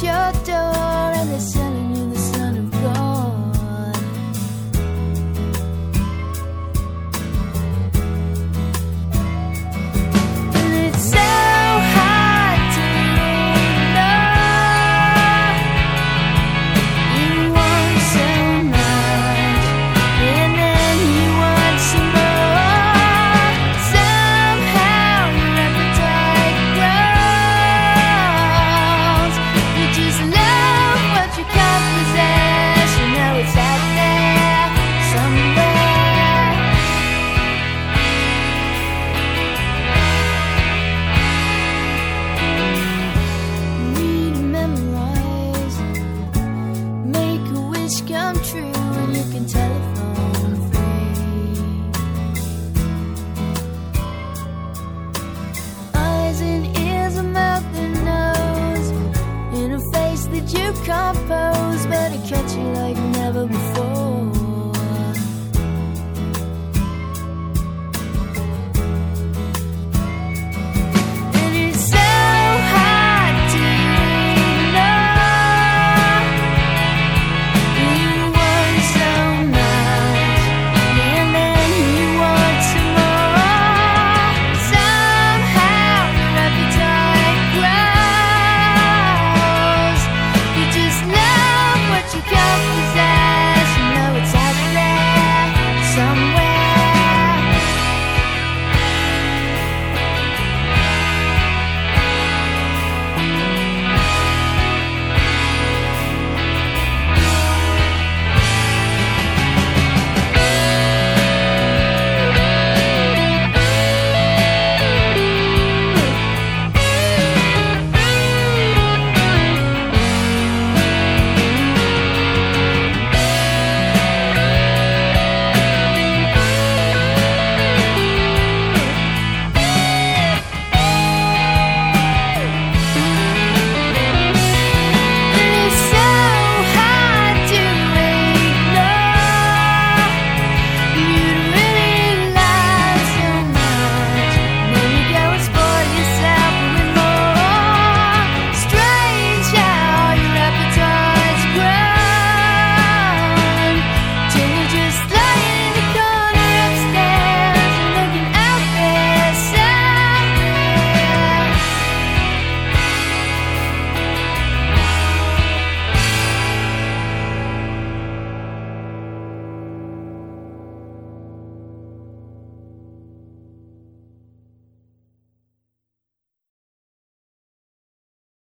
your door and they're selling you the Son of God. And it's so hard to know. You want so much, and then you want some more. Somehow your appetite grows. You just love what you can't possess. You know it's out there somewhere. Need to memorize, make a wish come true, and you can telephone free. Eyes and ears, a mouth and nose, in a face that you can't pose, better catch